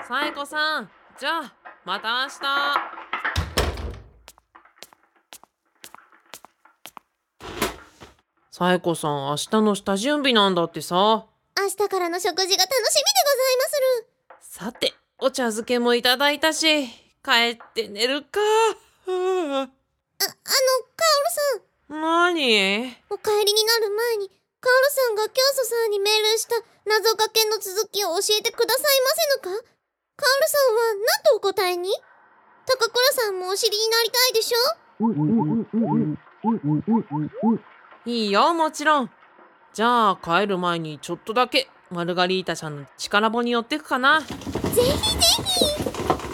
サエコさん、じゃあまた明日。サエコさん、明日の下準備なんだってさ。 明日からの食事が楽しみでございまする。 さて、お茶漬けもいただいたし、帰って寝るか。はカオルさん、 あ、何？ お帰りになる前に、カオルさんが教祖さんにメールした謎かけの続きを教えてくださいませぬか？カオルさんは何とお答えに？高倉さんもお知りになりたいでしょ？ いいよ、もちろん。じゃあ帰る前にちょっとだけマルガリータちゃんの力棒に寄ってくかな。 ぜひぜひ。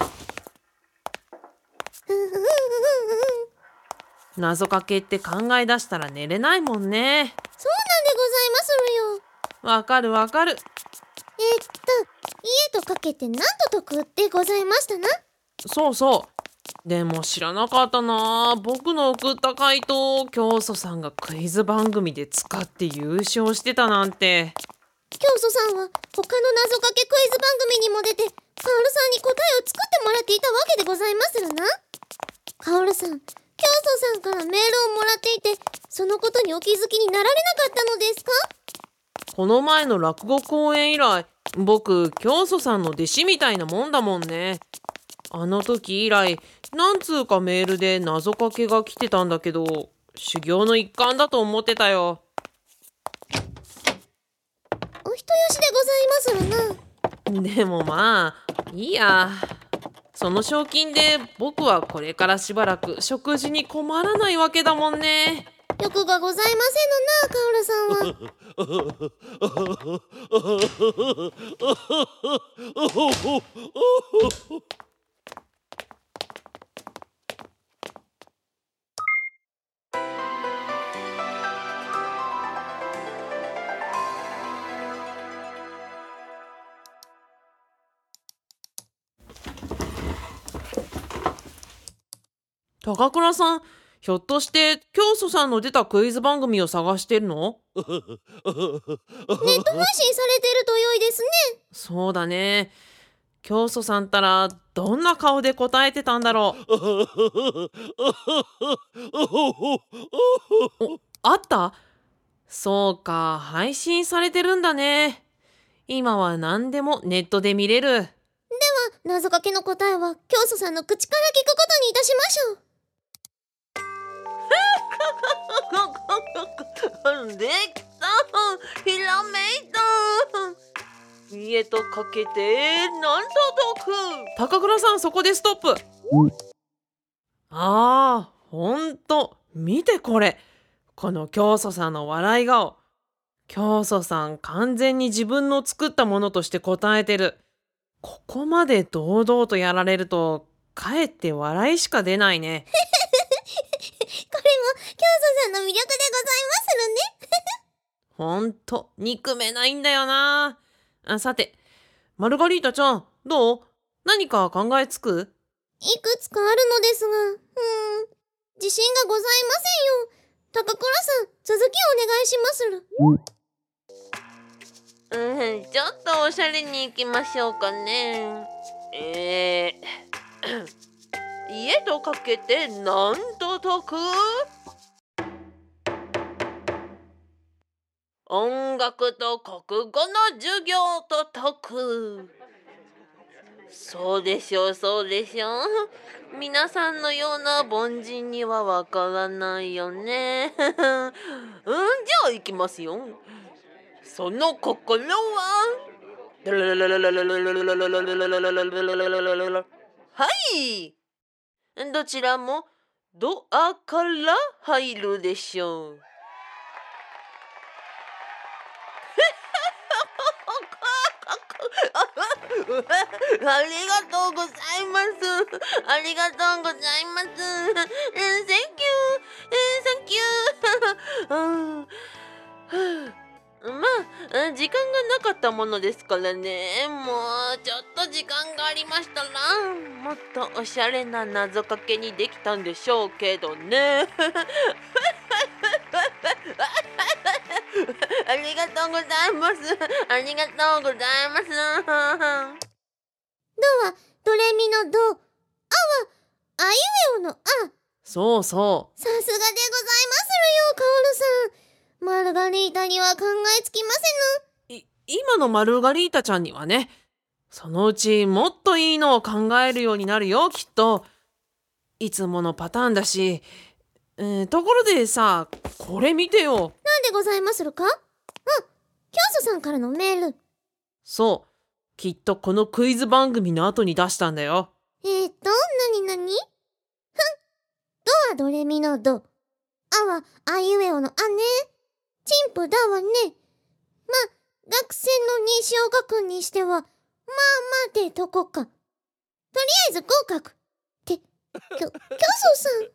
謎かけって考え出したら寝れないもんね。 そうなんでございまするよ。 わかるわかる。 家とかけて何と解くってございましたな。 そうそう。でも知らなかったな。僕の送った回答を教祖さんがクイズ番組で使って優勝してたなんて。 教祖さんは他の謎かけクイズ番組にも出て、カオルさんに答えを作ってもらっていたわけでございまするな。カオルさん、教祖さんからメールをもらっていて、そのことにお気づきになられなかったのですか？ この前の落語公演以来、僕教祖さんの弟子みたいなもんだもんね。あの時以来、何通かメールで謎かけが来てたんだけど、修行の一環だと思ってたよ。 お人よしでございまするな。 でもまあいいや。その賞金で僕はこれからしばらく食事に困らないわけだもんね。 欲がございませんのな、カオルさんは。 高倉さん、ひょっとして教祖さんの出たクイズ番組を探してるの？ ネット配信されてると良いですね。 そうだね。教祖さんったらどんな顔で答えてたんだろう。あった？そうか、配信されてるんだね。今は何でもネットで見れる。 謎かけの答えは教祖さんの口から聞くことにいたしましょう。 できた。ひらめいた。家とかけてなんと解く。高倉さん、そこでストップ。ああ、ほんと見てこれ。この教祖さんの笑い顔。教祖さん完全に自分の作ったものとして答えてる。ここまで堂々とやられるとかえって笑いしか出ないね。 これも教祖さんの魅力でございまするね。 ほんと憎めないんだよな。さて、マルガリータちゃん、どう？何か考えつく？ いくつかあるのですが、自信がございませんよ。高倉さん、続きお願いしまする。 ちょっとおしゃれに行きましょうかね。家とかけてなんと解く？音楽と国語の授業と解く。そうでしょう、そうでしょう。皆さんのような凡人にはわからないよね。じゃあ行きますよ。その心ははい、どちらもドアから入るでしょう。ありがとうございます。ありがとうございます。Thank you. Thank you. まあ、時間がなかったものですからね。もうちょっと時間がありましたら、もっとおしゃれな謎かけにできたんでしょうけどね。ありがとうございます。ありがとうございます。 どそうそさすがでございまするよ、カオルさん。マルガリータには考えつきませう。今のマルガリータちゃんにはね、そのうちもっといいのを考えるようになるよ、きっと。いつものパターンだし。ところでさ、これ見てよ。 なんでございまするか？キョウソさんからのメール。 そう。きっとこのクイズ番組の後に出したんだよ。 なにドはドレミのド。あはあいうえおのあね。チンプだわね。ま、学生の認証を書くにしては、まあまあでとこか。とりあえず合格。キョソさん。